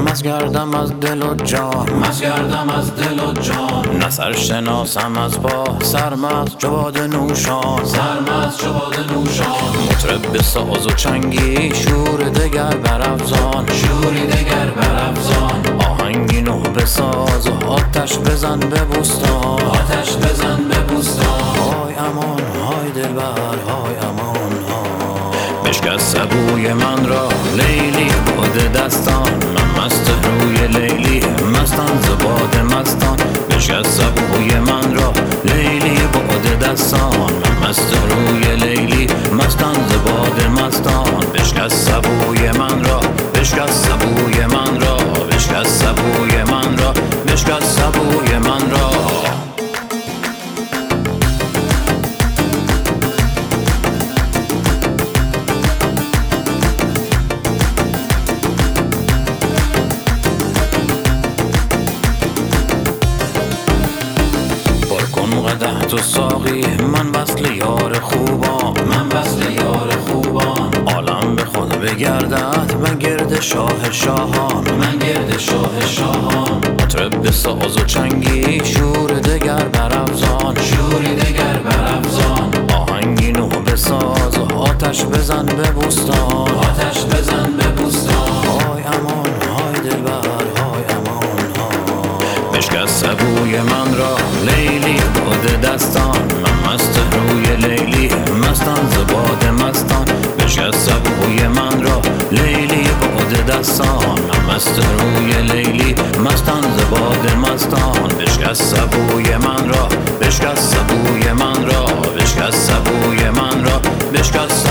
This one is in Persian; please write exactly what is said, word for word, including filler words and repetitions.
مست گردم از دل و جان، مست گردم از دل و جان. نه سرشناسم از پا سرمست جواد نوشان، سرمست جواد نوشان. مطرب به ساز و چنگی شور دگر برافزان، شوری دگر برافزان. آهنگی نو بساز و آتش بزن به بوستان، آتش بزن به بوستان. های امان های دلبر های امان ها، بشکست سبوی من را لیلی باد دستان. من مست روی لیلی مستان زباد مستان، بشکست سبوی من را لیلی باد دستان. من مست روی لیلی مستان زباد مستان، بشکست سبوی من را، بشکست سبوی من را، بشکست سبوی من را، بشکست سبوی من را. قدح تو ساقی من وصل یار خوبان، من وصل یار خوبان. عالم به خود بگردد من گرد شاه شاهان، من گرد شاه شاهان. مطرب به ساز و چنگی شور دگر برافزان، شوری دگر برافزان. آهنگی نو بساز و آتش بزن به بوستان، آتش بزن به بوستان. های امان های دلبر های امان ها، بشکست سبوی من را لیلی باد دستان. من مست روی لیلی مستان زباد مستان، بشکست سبوی من را لیلی باد دستان. من مست روی لیلی مستان زباد مستان، بشکست سبوی من را، بشکست سبوی من را، بشکست سبوی من را، بشکست